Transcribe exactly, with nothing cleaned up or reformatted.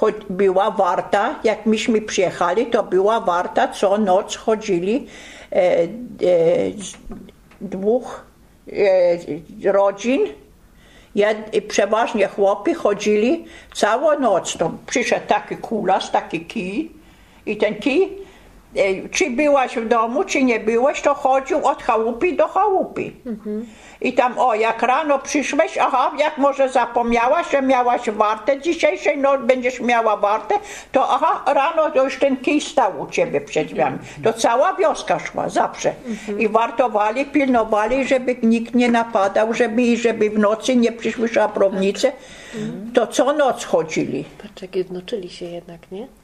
była warta, jak myśmy przyjechali, to była warta, co noc chodzili e, e, dwóch e, rodzin, Jed, przeważnie chłopi chodzili całą noc. To przyszedł taki kulas, taki kij i ten kij, e, czy byłaś w domu, czy nie byłaś, to chodził od chałupy do chałupy. Mhm. I tam, o, jak rano przyszłeś, aha, jak może zapomniałaś, że miałaś wartę dzisiejszej, no będziesz miała wartę, to aha, rano to już ten kij stał u ciebie przed drzwiami. To cała wioska szła, zawsze. Mhm. I wartowali, pilnowali, żeby nikt nie napadał, żeby, żeby w nocy nie przyszły szabrownice. Mhm. To co noc chodzili. Patrz, jak jednoczyli się jednak, nie?